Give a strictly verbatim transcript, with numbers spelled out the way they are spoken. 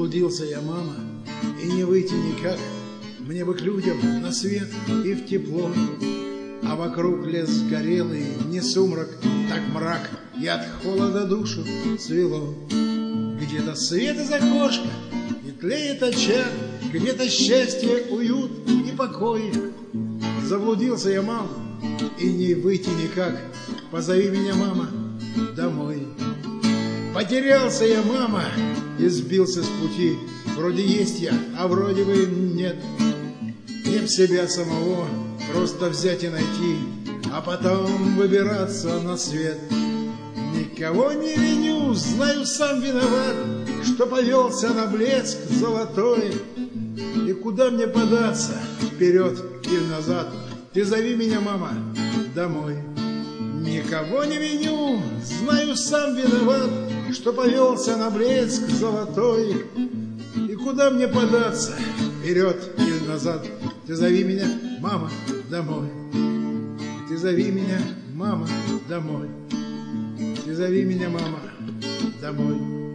Заблудился я, мама, и не выйти никак. Мне бы к людям на свет и в тепло. А вокруг лес горелый, не сумрак, так мрак, и от холода душу свело. Где-то свет из окошка, и тлеет очаг, где-то счастье, уют и покой. Заблудился я, мама, и не выйти никак. Позови меня, мама, домой. Потерялся я, мама, и сбился с пути. Вроде есть я, а вроде бы нет. Не в себя самого просто взять и найти, а потом выбираться на свет. Никого не виню, знаю, сам виноват, что повелся на блеск золотой. И куда мне податься, вперед или назад? Ты зови меня, мама, домой. Никого не виню, знаю, сам виноват, что повелся на блеск золотой. И куда мне податься, вперед или назад? Ты зови меня, мама, домой. Ты зови меня, мама, домой. Ты зови меня, мама, домой.